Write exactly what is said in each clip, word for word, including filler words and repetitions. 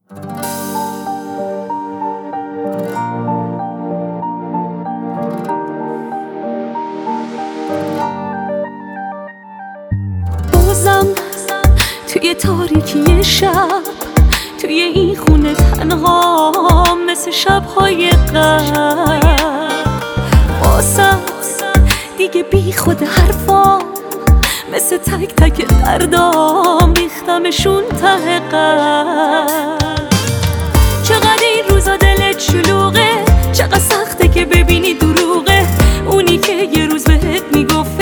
بازم توی تاریکی شب، توی این خونه تنها مثل شب‌های قبل، واسه دیگه بی خود حرفام مثل تک تک دردام ریختمشون ته قلب. چقدر این روزا دلت شلوغه، چقدر سخته که ببینی دروغه اونی که یه روز بهت میگفت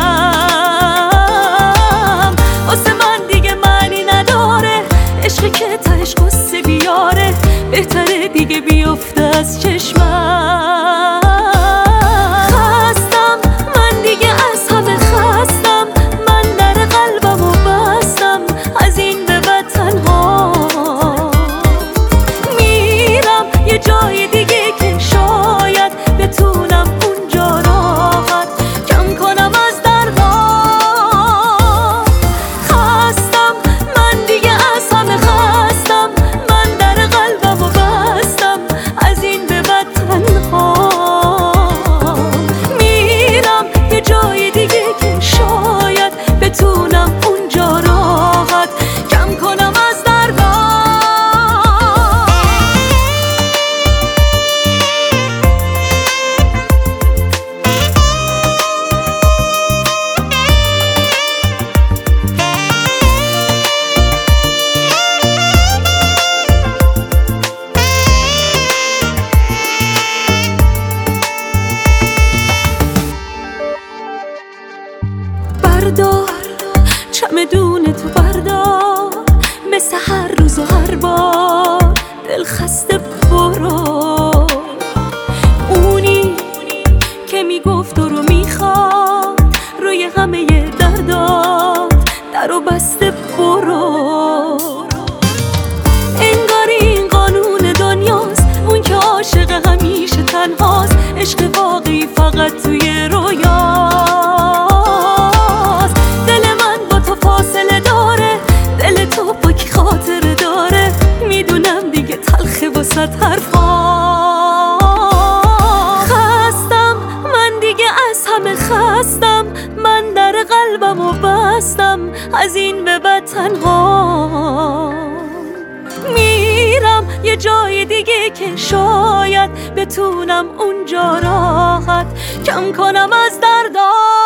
عشقم. واسه من دیگه معنی نداره عشقی که تهش قصه بیاره، بهتره دیگه بیفته از چشمم. خستم من دیگه از همه خستم، من در قلبمو بستم از این به بعد تنها میرم یه جای دیگه که شاید بتونم اونجا راحت کم کنم از دردام. خستم من دیگه از همه خستم، من در قلبمو بستم از این به بعد تنها میرم یه جای دیگه که شاید بتونم اونجا راحت کم کنم از دردام. بردار چمدون تو بردار، مثل هر روز و هر بار دل خسته برو. اونی که میگفت و رو میخواد روی همه دردات در و بسته برو. انگار این قانون دنیاست، اون که عاشق همیشه تنهاست، عشق واقعی فقط توی رویاست. دل من با تو فاصله داره، دل تو با کی خاطره داره، میدونم دیگه تلخه واسه حرفام. خستم من دیگه از همه خستم، من در قلبمو بستم از این به بعد تنها میرم یه جای دیگه که شاید بتونم اونجا راحت کم کنم از دردام.